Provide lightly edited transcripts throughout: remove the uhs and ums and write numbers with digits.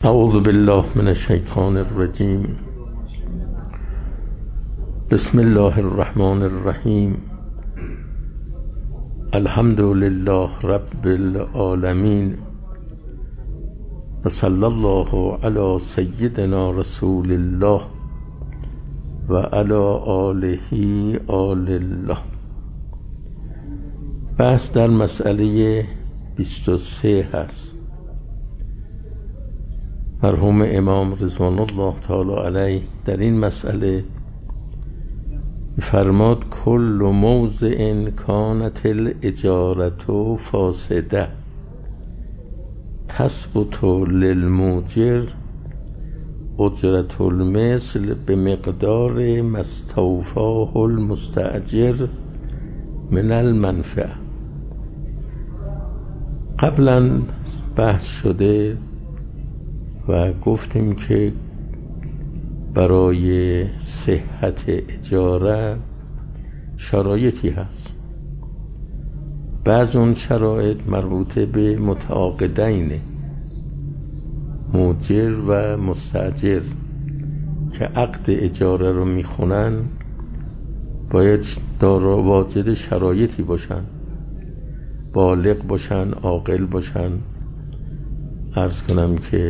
اعوذ بالله من الشیطان الرجیم. بسم الله الرحمن الرحیم. الحمد لله رب العالمین و صلی الله علی سیدنا رسول الله و علی آله آل الله. بحث در مسئله 23 هست. مرحوم امام رضوان الله تعالی علیه در این مسئله فرماد کل موضع کانت الاجارة فاسده تثبت للموجر اجرة المثل بمقدار ما استوفاه المستأجر من المنفعه. قبلا بحث شده و گفتیم که برای صحت اجاره شرایطی هست. بعض اون شرایط مربوط به متعاقدین موجر و مستأجر که عقد اجاره رو میخونن باید واجد شرایطی باشن، بالغ باشن، عاقل باشن، عرض کنم که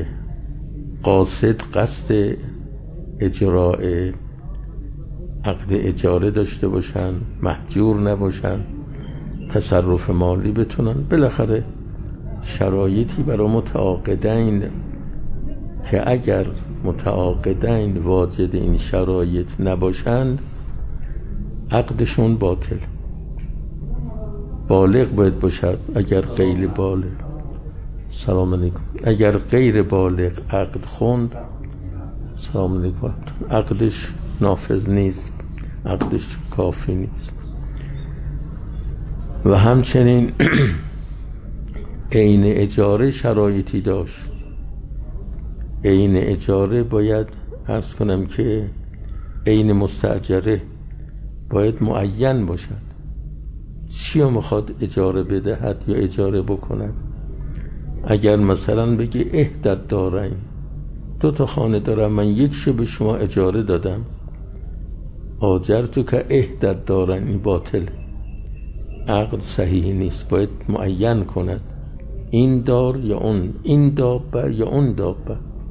قصد اجراء عقد اجاره داشته باشن، محجور نباشن، تصرف مالی بتونن. بالاخره شرایطی برای متعاقدین که اگر متعاقدین واجد این شرایط نباشند عقدشون باطل. بالغ باید باشد. اگر غیر بالغ سلام علیکم اگر غیر بالغ عقد خوند سلام علیکم عقدش نافذ نیست، عقدش کافی نیست. و همچنین عین اجاره شرایطی داشت. عین اجاره باید عرض کنم که عین مستاجره باید معین باشد. چی رو میخواد اجاره بدهد یا اجاره بکند؟ اگر مثلا بگی احدت دارن 2 خانه دارم، من یکشو به شما اجاره دادم، آجرتو که احدت دارن، این باطل، عقد صحیح نیست. باید معین کند این دار یا اون، این دابه یا اون دابه،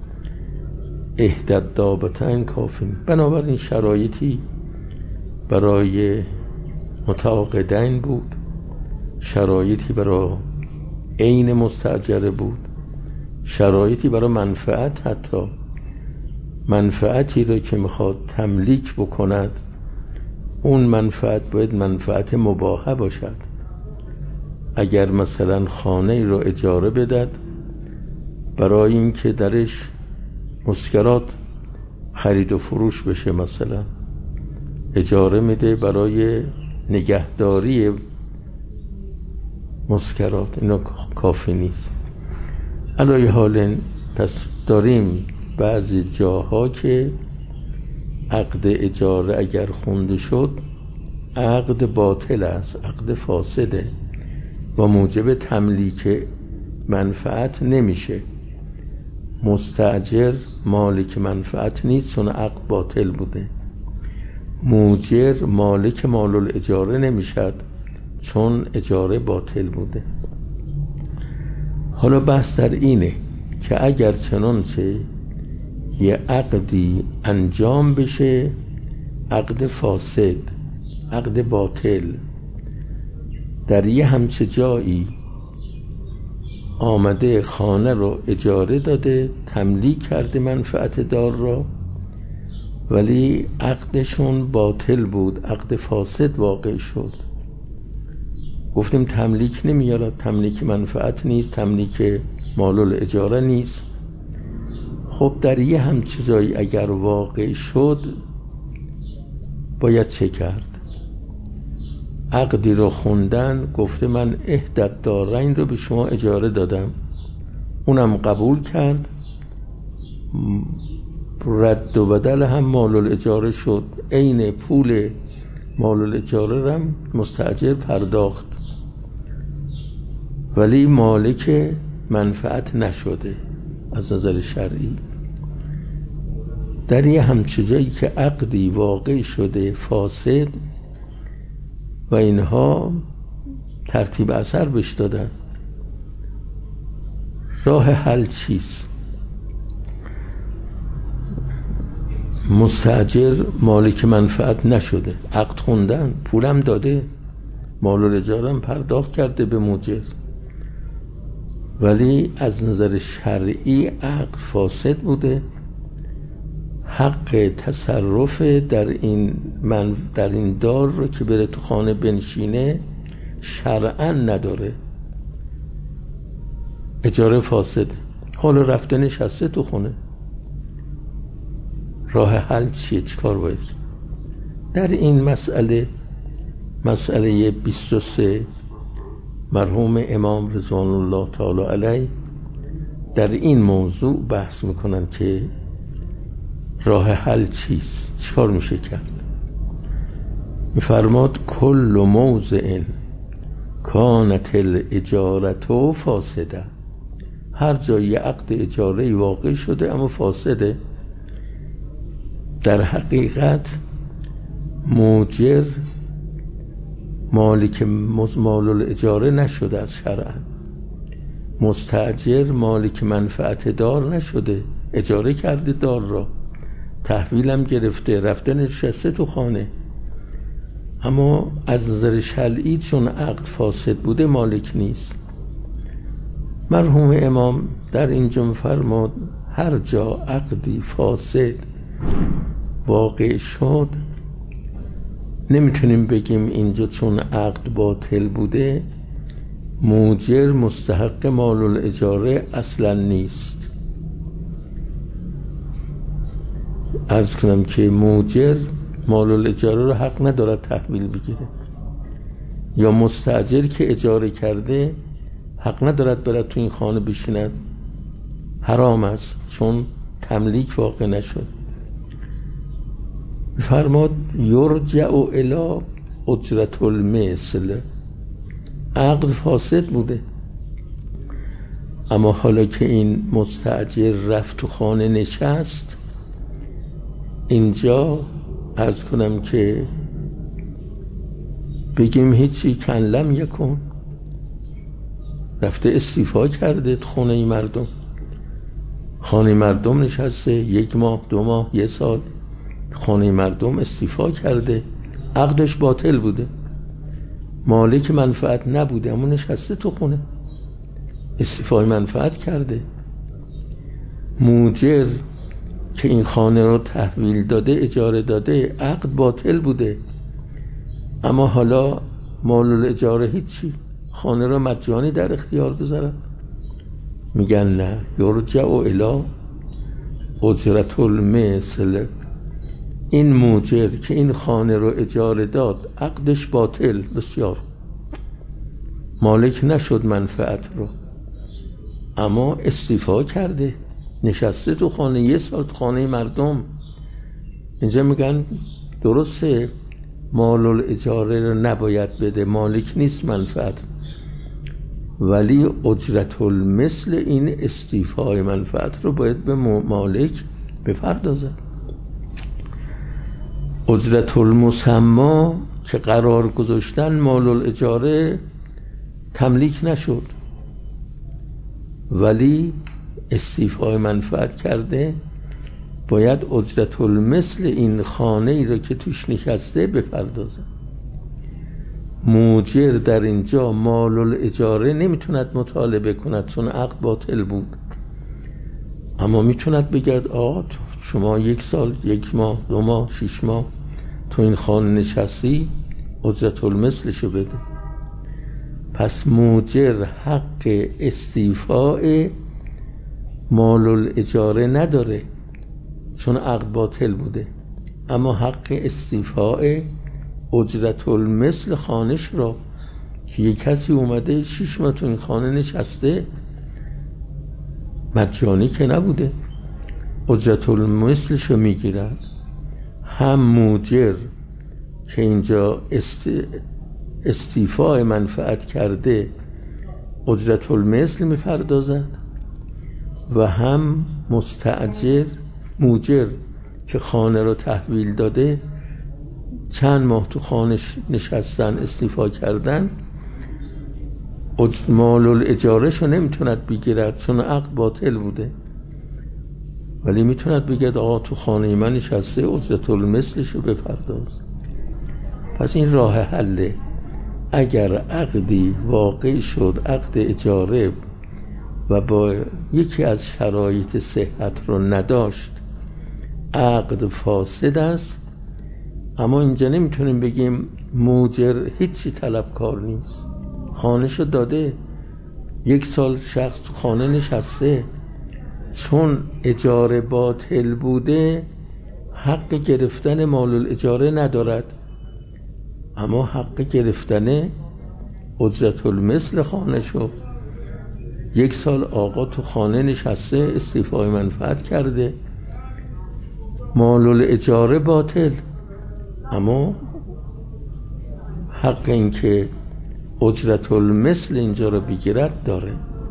احدت دابتن کافی. بنابراین شرایطی برای متعاقدین بود، شرایطی برای عین مستاجره بود، شرایطی برای منفعت، حتی منفعتی رو که میخواد تملیک بکند اون منفعت باید منفعت مباحه باشد. اگر مثلا خانه رو اجاره بدهد برای اینکه درش مسکرات خرید و فروش بشه، مثلا اجاره میده برای نگهداری مسکرات، اینا کافی نیست. علی حال پس داریم بعضی جاها که عقد اجاره اگر خونده شد عقد باطل است، عقد فاسده و موجب تملیک منفعت نمیشه. مستاجر مالک منفعت نیست چون عقد باطل بوده. موجر مالک مال الاجاره نمیشد چون اجاره باطل بوده. حالا بحث در اینه که اگر چنانچه یه عقدی انجام بشه، عقد فاسد، عقد باطل، در یه همچه جایی آمده خانه رو اجاره داده، تملیک کرده منفعت دار را، ولی عقدشون باطل بود، عقد فاسد واقع شد. گفتیم تملیک نمیارد، تملیک منفعت نیست، تملیک مال الاجاره نیست. خب در یه همچه جایی اگر واقع شد باید چه کرد؟ عقدی رو خوندن، گفته من احدت دارین رو به شما اجاره دادم، اونم قبول کرد، رد و بدل هم مال الاجاره شد، عین پول مال الاجاره هم مستاجر پرداخت، ولی مالک منفعت نشده. از نظر شرعی در یه همچه جایی که عقدی واقع شده فاسد و اینها ترتیب اثر بهش دادن، راه حل چیست؟ مستاجر مالک منفعت نشده، عقد خوندن، پولم داده، مال و اجارم پرداخت کرده به موجر، ولی از نظر شرعی عقد فاسد بوده، حق تصرف در این دار رو که بره تو خانه بنشینه شرعاً نداره، اجاره فاسد، حالا رفته نشسته تو خونه. راه حل چیه؟ چیکار باید؟ در این مسئله 23 مرحوم امام رضوان الله تعالی علیه در این موضوع بحث میکنن که راه حل چیست، چیکار میشه کرد. میفرماد کل موضع کانت الاجارة فاسده، هر جایی عقد اجاره واقع شده اما فاسده، در حقیقت موجر مالک مال الاجاره نشده از شرع، مستاجر مالک منفعت دار نشده، اجاره کرده دار را، تحویلم گرفته، رفته نشسته تو خانه، اما از نظر شرعی چون عقد فاسد بوده مالک نیست. مرحوم امام در اینجا فرمود هر جا عقدی فاسد واقع شد نمیتونیم بگیم اینجا چون عقد باطل بوده موجر مستحق مال الاجاره اصلا نیست. عرض کنم که موجر مال الاجاره رو حق ندارد تحویل بگیره، یا مستاجر که اجاره کرده حق ندارد برد تو این خانه بشیند، حرام است چون تملیک واقع نشد. فرماد یرجع الی اجرة المثل، عقد فاسد بوده اما حالا که این مستاجر رفت تو خانه نشست، اینجا عرض کنم که بگیم هیچی کن لم یکن، رفته استیفا کرده خونه مردم، خانه مردم نشسته 1 ماه 2 ماه 1 سال، خانه مردم استیفا کرده، عقدش باطل بوده، مالک منفعت نبوده اما نشسته تو خونه استیفای منفعت کرده. موجر که این خانه رو تحویل داده اجاره داده عقد باطل بوده اما حالا مال الاجاره هیچی، خانه رو مجانی در اختیار بذارن، میگن نه یرجع الی اجرة المثل، این موجر که این خانه رو اجاره داد عقدش باطل، بسیار مالک نشد منفعت رو اما استیفا کرده نشسته تو خانه 1 سال تو خانه مردم. اینجا میگن درسته مال الاجاره رو نباید بده، مالک نیست منفعت، ولی اجرة المثل این استیفای منفعت رو باید به مالک بپردازه. اجرة المسمى که قرار گذاشتن مال الاجاره تملیک نشد ولی استیفای منفعت کرده، باید اجرة المثل این خانه ای رو که توش نشسته بپردازه. موجر در اینجا مال الاجاره نمیتوند مطالبه کند چون عقد باطل بود، اما میتوند بگرد آقا شما 1 سال 1 ماه 2 ماه 6 ماه تو این خانه نشستی، اجرة المثلشو بده. پس موجر حق استیفاء مال الاجاره نداره چون عقد باطل بوده، اما حق استیفاء اجرة المثل خانش را که یک کسی اومده 6 ماه تو این خانه نشسته مجانی که نبوده، اجرة المثلشو میگیرد. هم موجر که اینجا استیفاء منفعت کرده اجرة المثل میپردازد و هم مستأجر موجر که خانه رو تحویل داده چند ماه تو خانه نشستن استیفا کردن، مال الاجاره شو نمیتوند بگیرد چون عقد باطل بوده، ولی میتوند بگید آقا تو خانه من نشسته اجرت المثلش رو بپرداز. پس این راه حله. اگر عقدی واقع شد، عقد اجاره، و با یکی از شرایط صحت رو نداشت، عقد فاسد است. اما اینجا نمیتونیم بگیم موجر هیچی طلبکار نیست، خانه‌شو داده، 1 سال شخص تو خانه نشسته، چون اجاره باطل بوده حق گرفتن مال الاجاره ندارد، اما حق گرفتن اجرت المثل خانه‌شو. 1 سال آقا تو خانه نشسته استیفای منفعت کرده، مال الاجاره باطل، اما حق این که اجرت المثل اینجا رو بگیرد داره.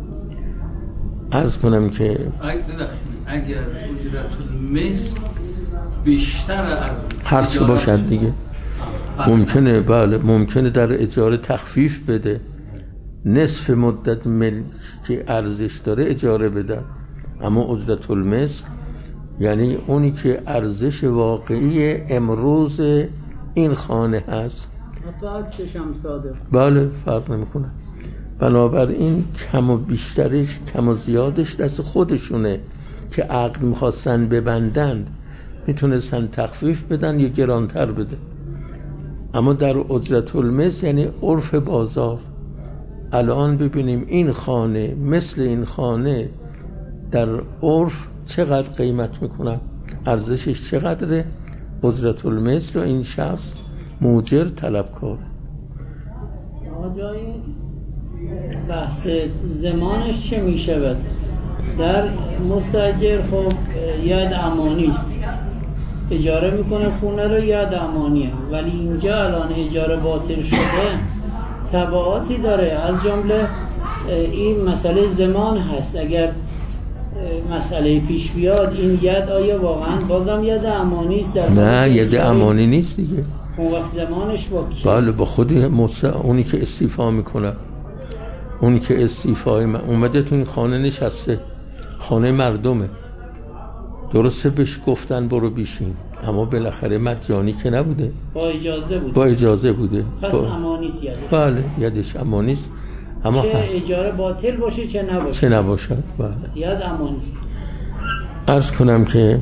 عرض کنم که اگر اجرت المثل بیشتر از هرچه باشد دیگه ممکنه، بله ممکنه در اجاره تخفیف بده، نصف مدت ملک که ارزش داره اجاره بده، اما اجرت المثل یعنی اونی که ارزش واقعی امروز این خانه هست، حتی عکسش هم ساده، بله فرق نمیکنه. بنابراین کم و بیشترش، کم و زیادش دست خودشونه که عقد میخواستن ببندن، میتونستن تخفیف بدن یا گرانتر بده. اما در اجرت المثل یعنی عرف بازار، الان ببینیم این خانه مثل این خانه در عرف چقدر قیمت میکنن، ارزشش چقدره، اجرت المثل رو این شخص موجر طلبکاره. آجای بحث زمانش چه میشه؟ در مستاجر خب یاد امانی است، اجاره میکنه خونه رو، یاد امانیه، ولی اینجا الان اجاره باطل شده تبعاتی داره، از جمله این مسئله زمان هست. اگر مسئله پیش بیاد این ید آیا واقعا بازم ید امانی است؟ نه ید امانی نیست دیگه، اون وقت زمانش با کی؟ بله با خود اونی که استیفا میکنه، اونی که استیفای اومده تو این خانه نشسته، خانه مردمه، درسته بهش گفتن برو بیشین، اما بالاخره مجانی که نبوده، با اجازه بوده، با اجازه بوده، پس امانیست یدش، بله یدش امانیست، اما چه اجاره باطل باشه چه نباشه، چه نباشد، بله پس ید امانیست. عرض کنم که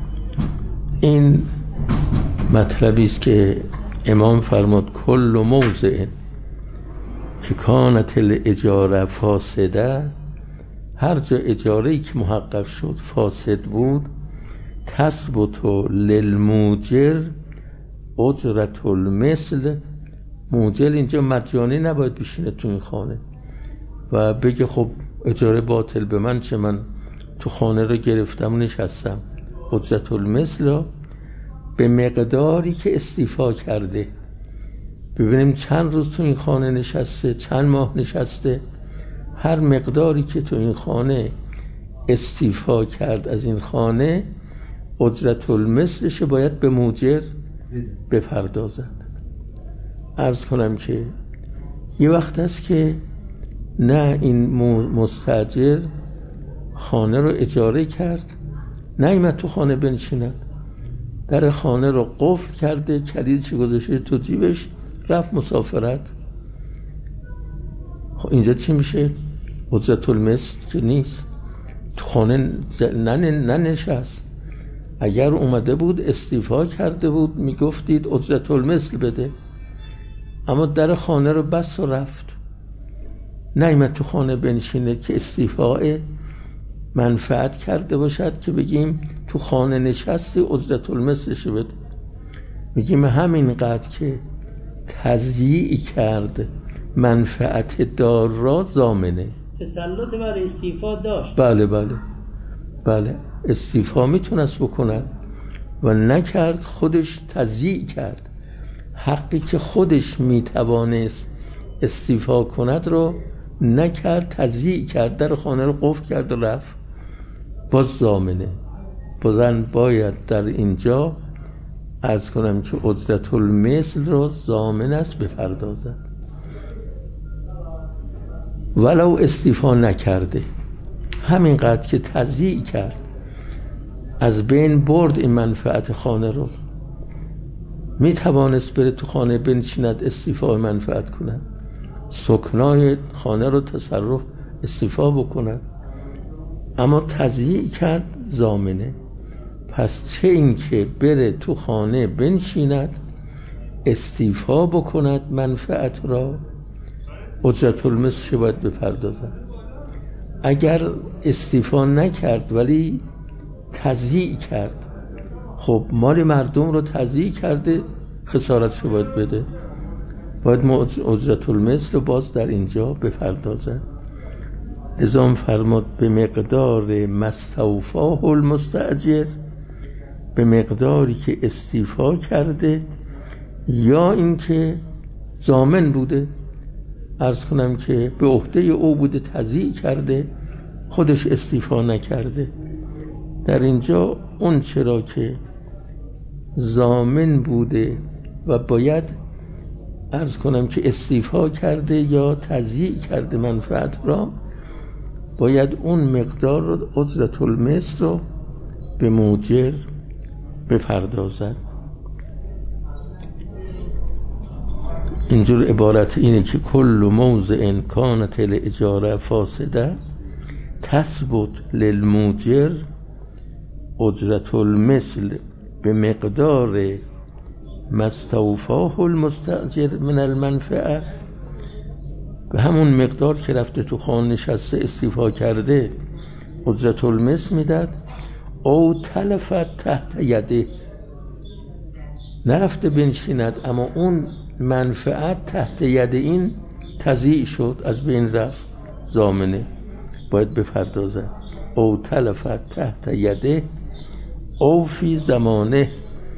این مطلبی است که امام فرمود کل موضع که کانت الاجاره فاسده، هر جا اجاره‌ای که محقق شد فاسد بود، تثبت للموجر اجرت المثل. موجر اینجا مجانی نباید بشینه تو این خانه و بگه خب اجاره باطل به من چه، من تو خانه رو گرفتم و نشستم. اجرت المثل به مقداری که استیفا کرده، ببینیم چند روز تو این خانه نشسته، چند ماه نشسته، هر مقداری که تو این خانه استیفا کرد از این خانه، اجرت المثلش باید به موجر بپردازد. عرض کنم که یه وقت است که نه این مستاجر خانه رو اجاره کرد، نیامد تو خانه بنشیند، در خانه رو قفل کرده، کلیدش گذاشته تو جیبش، رفت مسافرت. اینجا چی میشه؟ اجرت المثل که نیست، تو خانه ننشست. اگر اومده بود استیفا کرده بود میگفتید اجرت المثل بده، اما در خانه رو بس و رفت، نیامد تو خانه بنشینه که استیفاء منفعت کرده باشد که بگیم تو خانه نشستی اجرت المثلش بده. میگیم همین قدر که تضییع کرد منفعت دار را ضامنه. تسلط بر استیفا داشت، بله استیفا میتونست بکنن و نکرد، خودش تضییع کرد. حقی که خودش میتوانست استیفا کند رو نکرد، تضییع کرد، در خانه رو قفل کرد و رفت. باز ضامنه. بازن باید در اینجا عرض کنم که اجرت المثل رو ضامن است بپردازد، ولو استیفا نکرده. همینقدر که تضییع کرد، از بین برد این منفعت خانه رو، می توانست بره تو خانه بنشیند استیفا منفعت کند، سکنای خانه رو تصرف استیفا بکند، اما تضییع کرد ضامنه. پس چه این که بره تو خانه بنشیند استیفا بکند منفعت را، اجرت المثل باید بپردازد. اگر استیفا نکرد ولی تضییع کرد، خب مال مردم رو تضییع کرده، خسارتش رو باید بده، باید اجرت المثل رو باز در اینجا بپردازد. لذا فرماد به مقدار مستوفاه المستأجر، به مقداری که استیفا کرده یا اینکه ضامن بوده، عرض کنم که به عهده او بوده تضییع کرده، خودش استیفا نکرده. در اینجا اون چرا که ضامن بوده و باید عرض کنم که استیفا کرده یا تضییع کرده منفعت را، باید اون مقدار رو اجرت المثل رو به موجر بپردازد. اینجور عبارت اینه که کل موضع کانت الاجاره فاسده تثبت للموجر اجرت المثل به مقدار مستوفاه المستأجر من المنفعه، به همون مقدار که رفته تو خانه نشسته استیفا کرده اجرت المثل میداد. او تلفت تحت یده، نرفته بنشیند اما اون منفعت تحت ید این تضییع شد، از بین رفت، ضامنه باید بپردازد. او تلفت تحت یده او فی زمانه،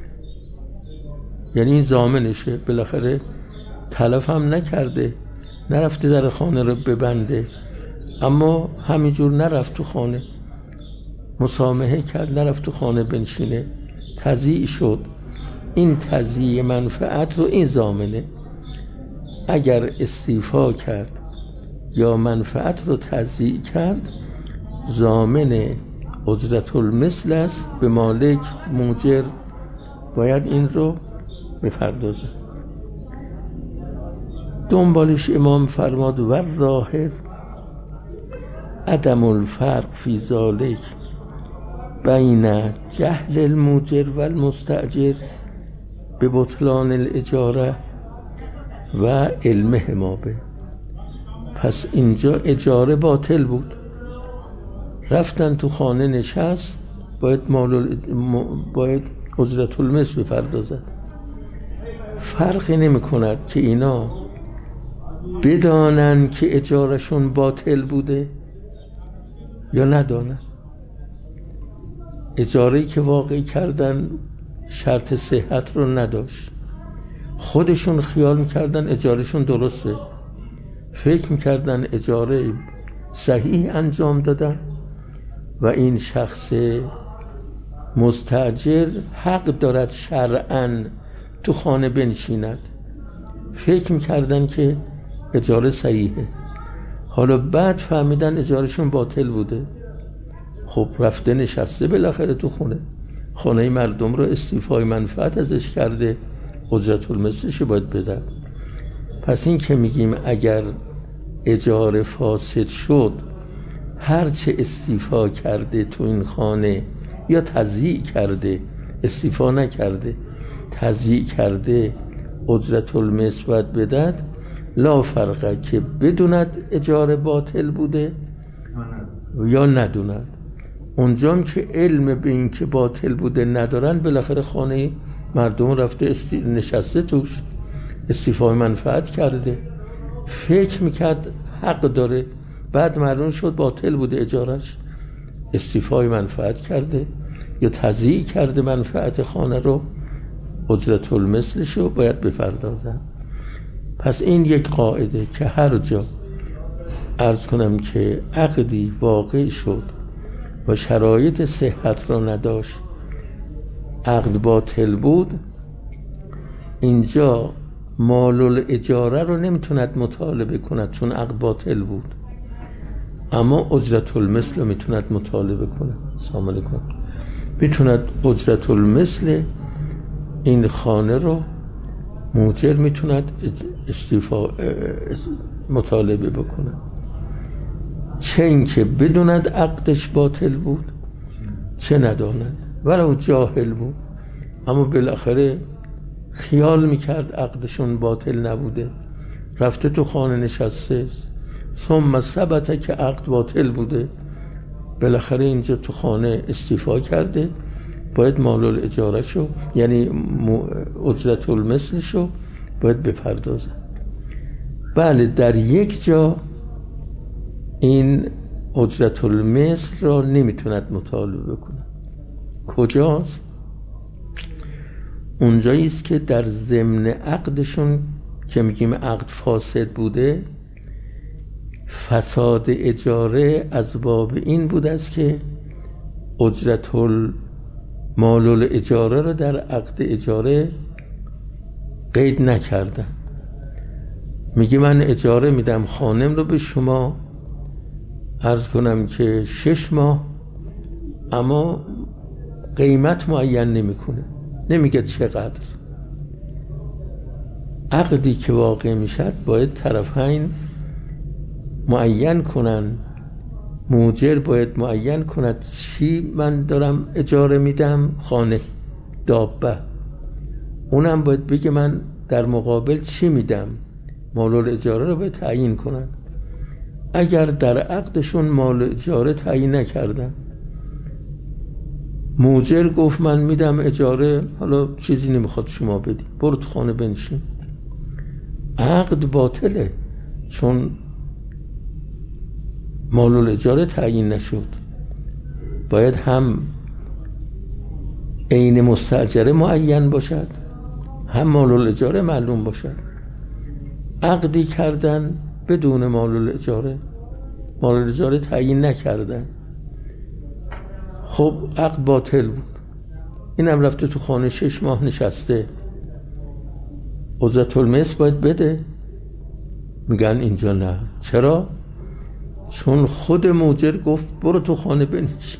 یعنی این ضامنشه، بالاخره تلف هم نکرده، نرفته در خانه رو ببنده، اما همینجور نرفت تو خانه، مسامحه کرد، نرفت تو خانه بنشینه، تضییع شد. این تضییع منفعت رو این ضامنه. اگر استیفا کرد یا منفعت رو تضییع کرد، ضامن اجرت المثل است، به مالک موجر باید این رو بپردازه. دنبالش امام فرماد و راهر عدم الفرق فی ذالک بین جهل الموجر و المستأجر به بطلان الاجاره و علمه ما به. پس اینجا اجاره باطل بود، رفتن تو خانه نشست، باید اجرت المثل بپردازد. فرقی نمی کند که اینا بدانن که اجارشون باطل بوده یا ندانن. اجاره‌ای که واقعی کردن شرط صحت رو نداشت، خودشون خیال میکردن اجارهشون درسته، فکر میکردن اجاره صحیح انجام دادن و این شخص مستاجر حق دارد شرعاً تو خانه بنشیند، فکر میکردن که اجاره صحیحه. حالا بعد فهمیدن اجارهشون باطل بوده، خب رفته نشسته بالاخره تو خانه مردم رو استیفای منفعت ازش کرده، اجرت المثلش باید بده. پس این که میگیم اگر اجاره فاسد شد، هرچه استیفا کرده تو این خانه یا تضییع کرده، استیفا نکرده تضییع کرده، اجرت المثل باید بدهد، لا فرقه که بدوند اجاره باطل بوده یا ندوند. اونجام که علم به این که باطل بوده ندارن، بالاخره خانه مردم رفته نشسته توش، استیفای منفعت کرده، فکر میکرد حق داره، بعد معلوم شد باطل بوده اجارش، استیفای منفعت کرده یا تضییع کرده منفعت خانه رو، اجرت المثلش رو باید بپردازن. پس این یک قاعده که هر جا عرض کنم که عقدی واقع شد و شرایط صحت را نداشت، عقد باطل بود، اینجا مال الاجاره رو نمیتوند مطالبه کند چون عقد باطل بود، اما اجرت المثل رو میتوند مطالبه کنه. سلام علیکم. میتوند اجرت المثل این خانه رو موجر میتوند مطالبه بکنه، چه اینکه بدوند عقدش باطل بود چه نداند، ولو جاهل بود، اما بالاخره خیال میکرد عقدشون باطل نبوده، رفته تو خانه نشسته، ثم ثبت که عقد باطل بوده، بالاخره اینجا تو خانه استیفا کرده، باید مال الاجاره شو، یعنی اجرت المثل شو باید بپردازه. بله، در یک جا این اجرت المثل را نمیتوند مطالبه کنه. کجاست؟ اونجایی است که در ضمن عقدشون که میگیم عقد فاسد بوده، فساد اجاره از باب این بود است که اجرت مال الاجاره را در عقد اجاره قید نکردن. میگه من اجاره میدم خانم رو به شما، عرض کنم که 6 ماه، اما قیمت معین نمیکنه، نمیگه چقدر. عقدی که واقع میشد باید طرفین معین کنن، موجر باید معین کند چی من دارم اجاره میدم، خانه، دابه، اونم باید بگه من در مقابل چی میدم، مال الاجاره رو باید تعیین کنن. اگر در عقدشون مال اجاره تعیین نکردن، موجر گفت من میدم اجاره، حالا چیزی نمیخواد شما بدی، برو تو خانه بنشین، عقد باطله چون مال الاجاره تعیین نشد. باید هم عین مستاجره معین باشد، هم مال الاجاره معلوم باشد. عقدی کردن بدون مال الاجاره تعیین نکردن، خب عقد باطل بود. اینم رفته تو خانه 6 ماه نشسته، اجرت المثل باید بده. میگن اینجا نه. چرا؟ چون خود موجر گفت برو تو خانه بنشین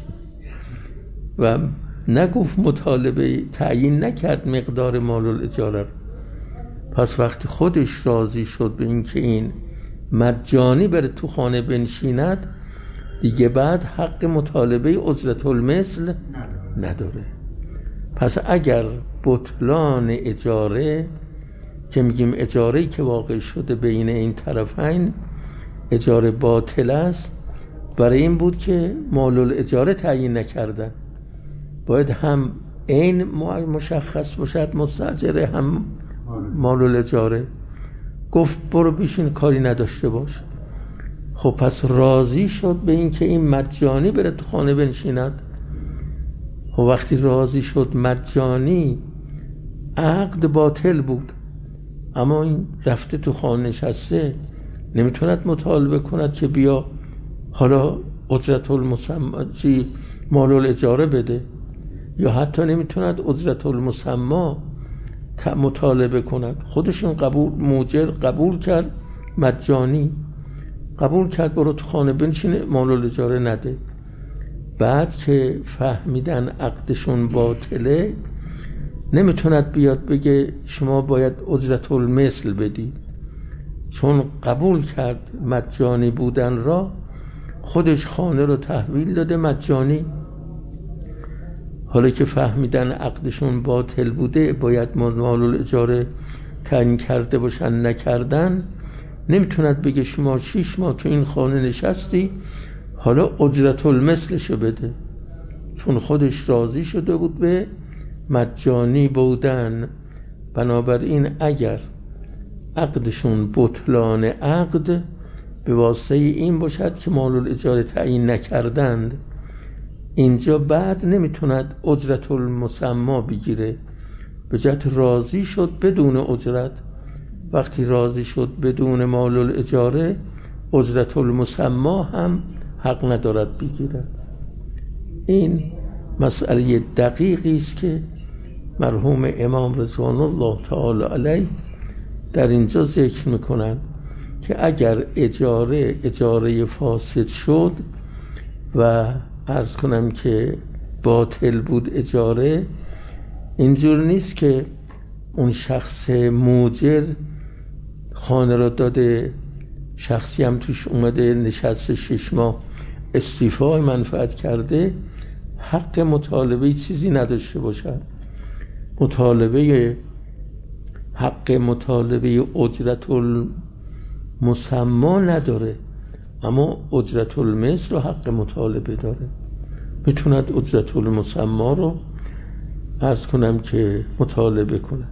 و نگفت مطالبه، تعیین نکرد مقدار مال الاجاره. پس وقتی خودش راضی شد به این که این مجانی بره تو خانه بنشیند، دیگه بعد حق مطالبه اجرت المثل نداره. پس اگر بطلان اجاره که میگیم اجاره‌ای که واقع شده بین این طرفین اجاره باطل است، برای این بود که مال الاجاره تعیین نکردن. باید هم عین مشخص باشد مستاجره، هم مال الاجاره. گفت برو بیشین، کاری نداشته باش. خب پس راضی شد به این که این مجانی بره تو خانه بنشیند. خب وقتی راضی شد مجانی، عقد باطل بود، اما این رفته تو خانه نشسته، نمیتوند مطالبه کند که بیا حالا اجرت المسمى مال الاجاره بده، یا حتی نمیتوند اجرت المسمى مطالبه کند. خودشون موجر قبول کرد، مجانی قبول کرد برو تو خانه بنشینه، مال الاجاره نده. بعد که فهمیدن عقدشون باطله، نمیتوند بیاد بگه شما باید اجرت المثل بدی، چون قبول کرد مجانی بودن را، خودش خانه رو تحویل داده مجانی. حالا که فهمیدن عقدشون باطل بوده، باید مال الاجاره تعیین کرده باشن، نکردن، نمیتوند بگه شما 6 ماه تو این خانه نشستی، حالا اجرت المثلشو بده، چون خودش راضی شده بود به مجانی بودن. بنابراین اگر عقدشون بطلان عقد به واسطه این باشد که مال الاجاره تعیین نکردند، اینجا بعد نمیتوند اجرت المسمى بگیره، به جهت راضی شد بدون اجرت. وقتی راضی شد بدون مال الاجاره، اجرت المسمى هم حق ندارد بگیرد. این مسئله دقیقی است که مرحوم امام رضوان الله تعالی علیه در اینجا ذکر میکنن که اگر اجاره فاسد شد و عرض کنم که باطل بود اجاره، اینجور نیست که اون شخص موجر خانه را داده، شخصی هم توش اومده نشسته 6 ماه استیفای منفعت کرده، حق مطالبه چیزی نداشته باشد. حق مطالبه اجرت المسما نداره، اما اجرت المثل رو حق مطالبه داره. میتوند اجرت المسما رو عرض کنم که مطالبه کنن،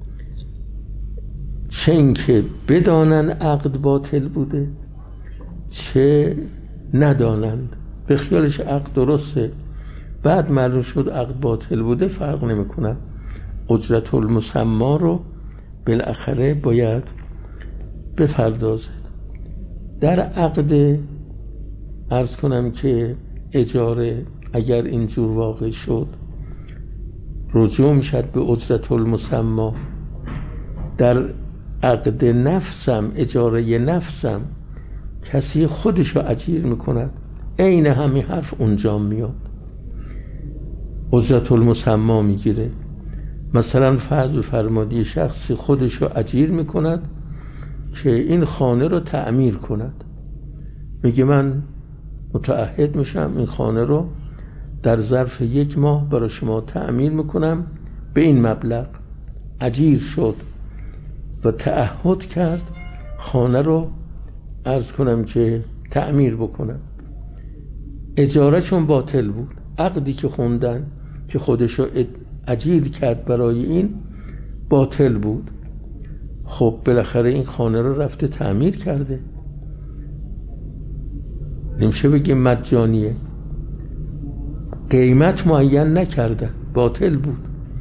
چه اینکه بدانن عقد باطل بوده چه ندانند. به خیالش عقد درسته، بعد معلوم شد عقد باطل بوده، فرق نمیکنه. اجرت المسما رو بالاخره باید بپردازد. در عقد عرض کنم که اجاره اگر اینجور واقع شد رجوع میشد به اجرت المسما. در عقد نفسم، اجاره نفسم، کسی خودشو اجیر میکند، عین همین حرف اونجا میاد، اجرت المسما میگیره. مثلا فرض فرمادی شخصی خودشو اجیر میکند که این خانه رو تعمیر کند، میگه من متعهد میشم این خانه رو در ظرف 1 ماه برای شما تعمیر میکنم به این مبلغ. اجیر شد و تعهد کرد خانه رو عرض کنم که تعمیر بکنم. اجاره چون باطل بود، عقدی که خوندن که خودشو اجیر کرد برای این باطل بود. خب بالاخره این خانه رو رفته تعمیر کرده، نمیشه بگیم مجانیه، قیمت معین نکردن، باطل بود.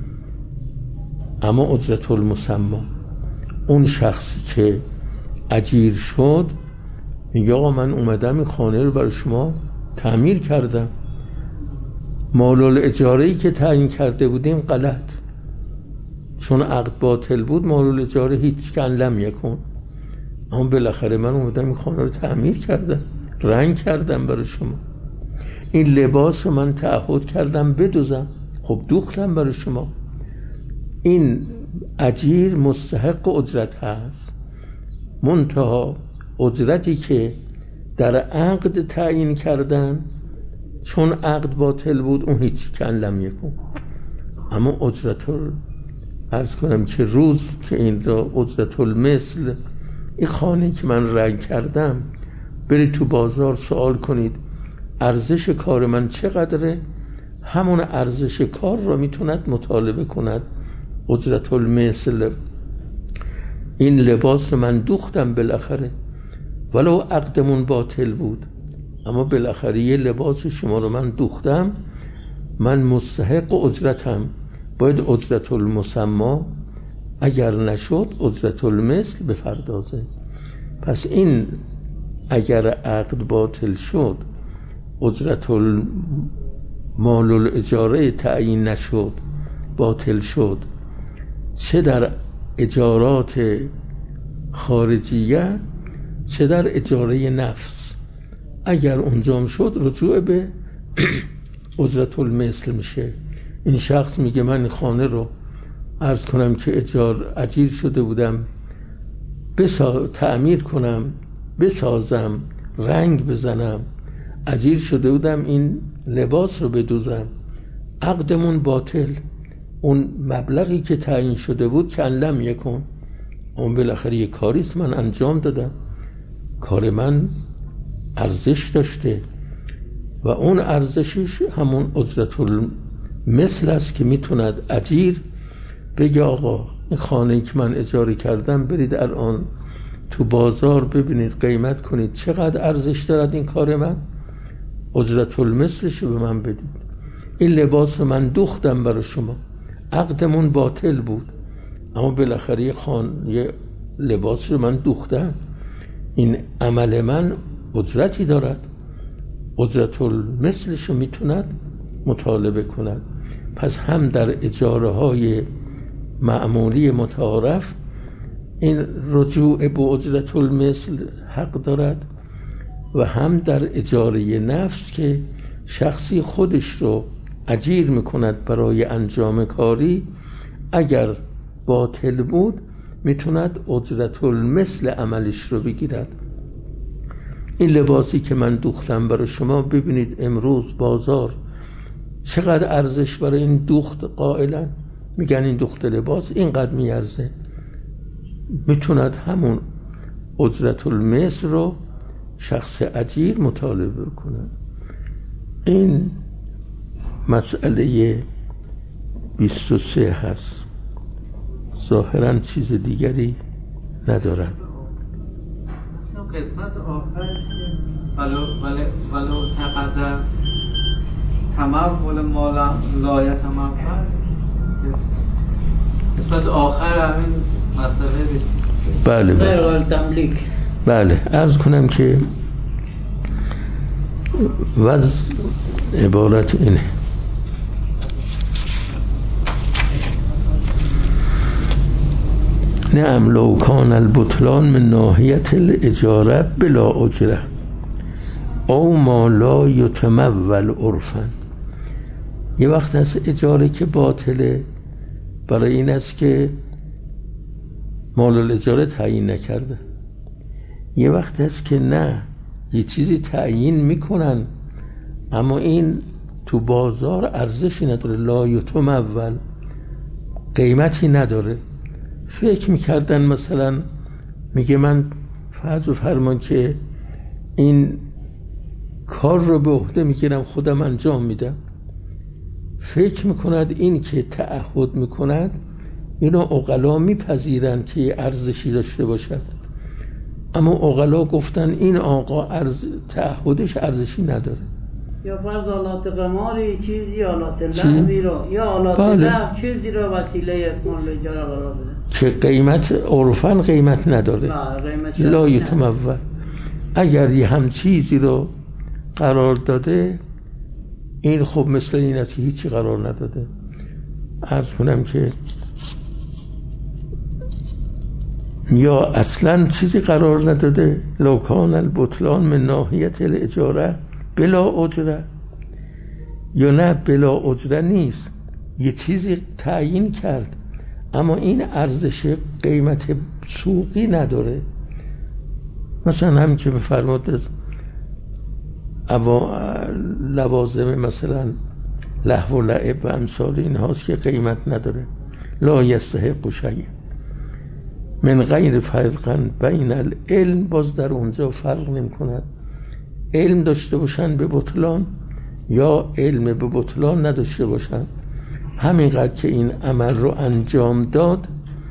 اما اجرت المسما، اون شخصی که اجیر شد میگه آقا من اومدم این خانه رو برای شما تعمیر کردم، مال الاجاره‌ای که تعیین کرده بودیم غلط، چون عقد باطل بود مال الاجاره هیچ کن لم یکن، اما بالاخره من اومدم این خانه رو تعمیر کردم، رنگ کردم برای شما، این لباس رو من تعهد کردم بدوزم، خب دوختم برای شما. این اجیر مستحق اجرت هست، منتها اجرتی که در عقد تعیین کردن چون عقد باطل بود اون هیچ کن لم یکن. اما اجرت عرض کنم که روز که این را اجرت المثل، این خانه که من رنگ کردم، برید تو بازار سوال کنید ارزش کار من چقدره، همون ارزش کار را میتوند مطالبه کند. اجرت المثل، این لباس من دوختم بالاخره، ولو عقدمون باطل بود، اما بالاخره یه لباس شما رو من دوختم، من مستحق اجرتم، باید اجرت المسما، اگر نشد اجرت المثل بپردازه. پس این اگر عقد باطل شد، اجرت مال الاجاره تعیین نشد، باطل شد، چه در اجارات خارجیه چه در اجاره نفس، اگر اونجام شد رجوع به اجرت المثل میشه. این شخص میگه من خانه رو عرض کنم که اجیر شده بودم تعمیر کنم، بسازم، رنگ بزنم، اجیر شده بودم این لباس رو بدوزم، عقدمون باطل، اون مبلغی که تعیین شده بود کن لم یکن، اون بالاخره یک کاریست من انجام دادم، کار من ارزش داشته و اون ارزشش همون اجرت المثل است که میتوند اجیر بگه آقا این خانه‌ای که من اجاره کردم برید الان تو بازار ببینید قیمت کنید چقدر ارزش دارد این کار من، اجرت المثلش به من بدید. این لباس من دوختم برای شما، عقدمون باطل بود، اما بالاخره یه لباس رو من دوختم، این عمل من اجرتی دارد، اجرت المثلش رو میتوند مطالبه کند. پس هم در اجاره های معمولی متعارف این رجوع به اجرت المثل حق دارد و هم در اجاره نفس که شخصی خودش رو اجیر میکند برای انجام کاری، اگر باطل بود میتوند اجرت المثل عملش رو بگیرد. این لباسی که من دوختم برای شما، ببینید امروز بازار چقدر ارزش برای این دوخت قائلن، میگن این دوخت لباس اینقدر میارزه. میتوند همون اجرت المثل رو شخص اجیر مطالبه کنه. این مسئله 23 هست، ظاهرا چیز دیگری ندارد. قسمت آخرش ولو تقدر تمول مالا لا یتمول، قسمت آخر همین مسئله 23. بله غیر تملیک. بله عرض کنم که وضع عبارت اینه: نعم لو کان البطلان من ناحیت الاجاره بلا اجره او ما لا یتمول عرفا. یه وقت هست اجاره که باطله برای این است که مال الاجاره تعیین نکرده. یه وقت هست که نه، یه چیزی تعیین میکنن اما این تو بازار ارزشی نداره، لا یتمول، قیمتی نداره. فکر میکردن مثلا میگه من فرض و فرمان که این کار رو به عهده میگیرم خودم انجام میدم، فکر میکند این که تعهد میکند اینو عقلا میپذیرن که ارزشی داشته باشد، اما عقلا گفتن این آقا تعهدش ارزشی نداره. یا فرض آلات قماری چیزی، آلات لعبی رو یا آلات لعب چیزی رو وسیله مال اجاره قرار بده که قیمت عرفاً قیمت نداره، لا یتمول. اگر یه هم چیزی رو قرار داده، این خب مثل این است که هیچی قرار نداده. عرض کنم که یا اصلا چیزی قرار نداده، لو کان البطلان من ناحیت الاجاره بلا اجره، یا نه بلا اجره نیست، یه چیزی تعیین کرد اما این ارزش قیمت سوقی نداره. مثلا همین که بفرماد لوازم مثلا لهو و لعب و امثال این هاست که قیمت نداره، لا یستحق شیء من غیر فرقا بین العلم، باز در اونجا فرق نمی کند علم داشته باشن به بطلان یا علم به بطلان نداشته باشن، همینقدر که این عمل رو انجام داد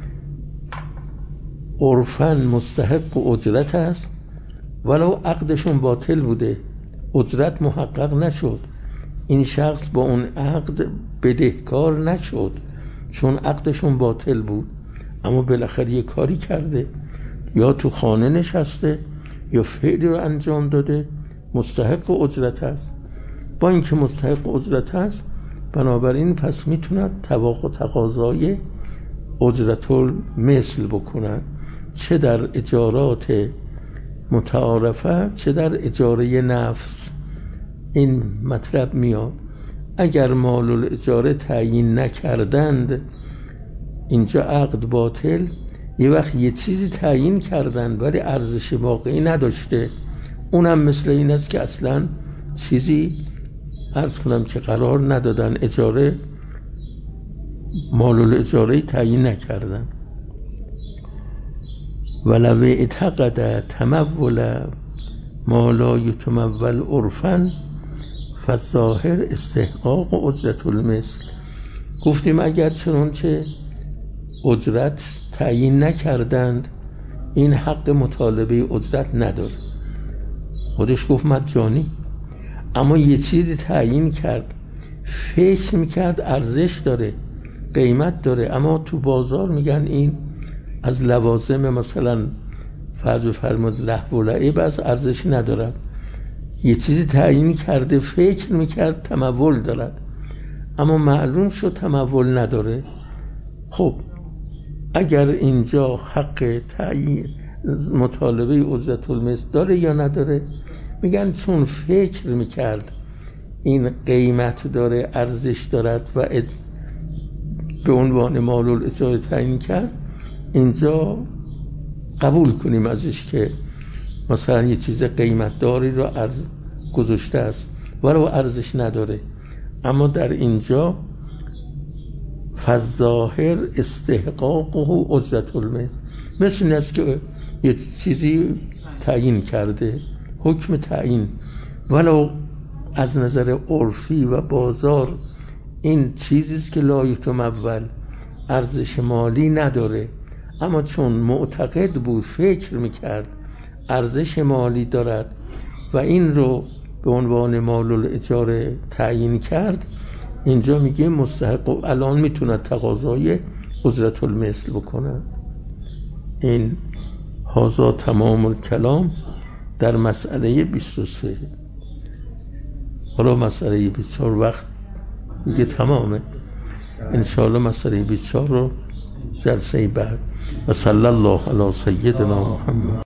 عرفاً مستحق و اجرت است، ولو عقدشون باطل بوده، اجرت محقق نشد، این شخص با اون عقد بدهکار نشد چون عقدشون باطل بود، اما بالاخره یه کاری کرده، یا تو خانه نشسته یا فعلی رو انجام داده، مستحق اجرت است. با اینکه مستحق اجرت است، بنابراین پس میتوند طواق و تقاضای اجرت المثل بکنن، چه در اجارات متعارفه چه در اجاره نفس. این مطلب میاد اگر مال الاجاره تعیین نکردند، اینجا عقد باطل، یه وقت یه چیزی تعیین کردن ولی ارزش واقعی نداشته، اونم مثل این است که اصلا چیزی عرض کنم که قرار ندادن، اجاره مال الاجاره تعیین نکردن. ولو اعتقد تمول ما لا یتمول عرفاً فالظاهر استحقاق اجرت المثل. گفتیم اگر چنانچه اجرت تعیین نکردند، این حق مطالبه اجرت نداره، خودش گفت مجانی، اما یه چیزی تعیین کرد، فکر میکرد ارزش داره، قیمت داره، اما تو بازار میگن این از لوازم مثلا فرض فرمود لهو و لعب از ارزشی ندارد، یه چیزی تعیین کرده، فکر میکرد تمول دارد، اما معلوم شد تمول نداره. خب اگر اینجا حق تعیین مطالبه اجرت المثل داره یا نداره؟ میگن چون فکر میکرد این قیمت داره، ارزش دارد و به عنوان مال الاجاره تعیین کرد، اینجا قبول کنیم ازش که مثلا یه چیز قیمت داری رو ارز گذاشته است ولو ارزش نداره. اما در اینجا فالظاهر استحقاقه اجرت المثل، مثل این است که یه چیزی تعیین کرده، حکم تعیین، ولو از نظر عرفی و بازار این چیزیست که لا یتمول، ارزش مالی نداره، اما چون معتقد بود، فکر میکرد ارزش مالی دارد و این رو به عنوان مال الاجاره تعیین کرد، اینجا میگه مستحق و الان میتونه تقاضای اجرت المثل بکنه. این هذا تمام الکلام در مسئله 23. حالا مسئله 24 وقت دیگه تمامه، انشاءالله مسئله 24 رو جلسه بعد. و صلی الله علی سیدنا محمد.